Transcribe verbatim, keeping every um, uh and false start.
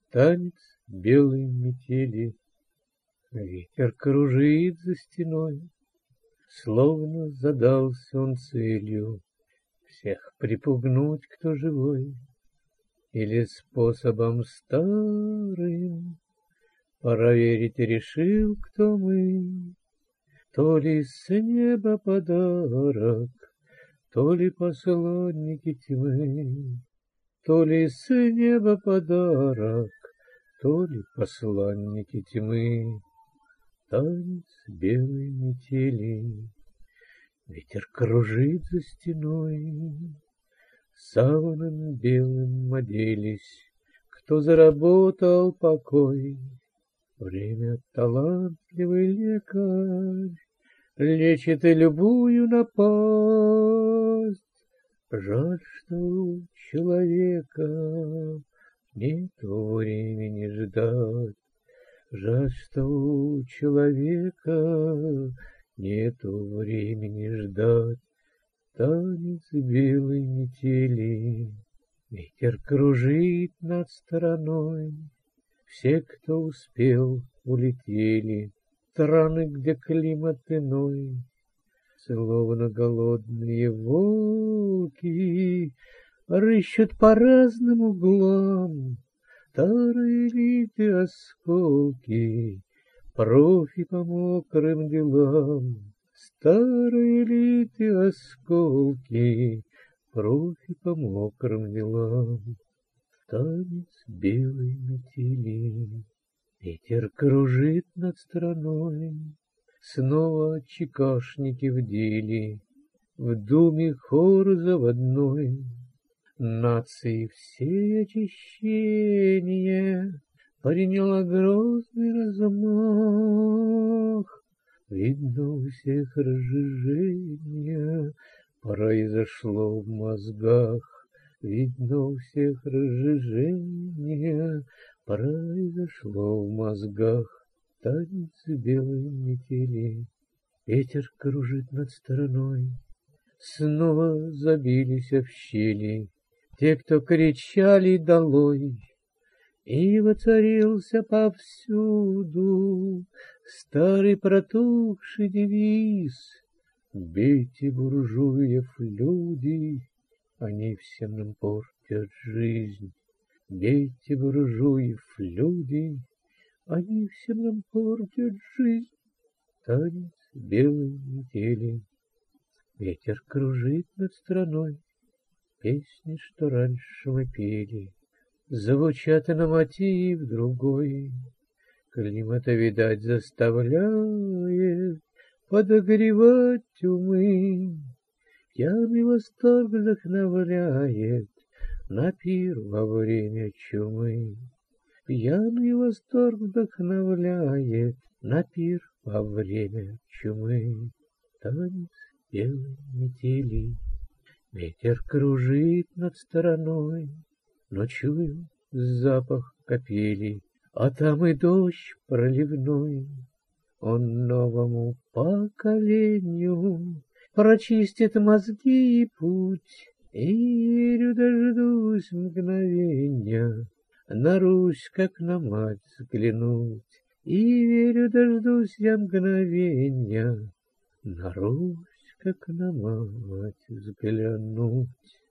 Танец белой метели, ветер кружит за стеной, словно задался он целью всех припугнуть, кто живой, или способом старым проверить решил, кто мы. То ли с неба подарок, то ли посланники тьмы, то ли с неба подарок, то ли посланники тьмы. Танец белой метели, ветер кружит за стеной, саваном белым оделись, кто заработал покой. Время талантливый лекарь, лечит и любую напасть. Жаль, что у человека нету времени ждать. Жаль, что у человека нету времени ждать. Танец белой метели, ветер кружит над стороной. Все, кто успел, улетели в страны, где климат иной. Словно голодные волки рыщут по разным углам. Старые элиты осколки, профи по мокрым делам. Старые элиты осколки, профи по мокрым делам. Танец белой метели, ветер кружит над страной. Снова чекашники в деле, в думе хор заводной. Нации всей очищения приняла грозный размах. Видно, у всех разжижение произошло в мозгах. Видно, у всех разжижение произошло в мозгах. Танец белой метели, ветер кружит над стороной. Снова забились в щели те, кто кричали долой. И воцарился повсюду старый протухший девиз: бейте буржуев, люди, они всем нам портят жизнь. Бейте буржуев, люди, они всем нам портят жизнь. Танец белой метели, ветер кружит над страной. Песни, что раньше мы пели, звучат на мотив другой. Климата, видать, заставляет подогревать умы. Пьяный восторг вдохновляет на пир во время чумы. Пьяный восторг вдохновляет на пир во время чумы. Танец белой метели, ветер кружит над стороной. Но чую запах капели, а там и дождь проливной. Он новому поколению прочистит мозги и путь. И верю, дождусь мгновенья на Русь, как на мать, взглянуть. И верю, дождусь я мгновенья на Русь, как на мать, взглянуть.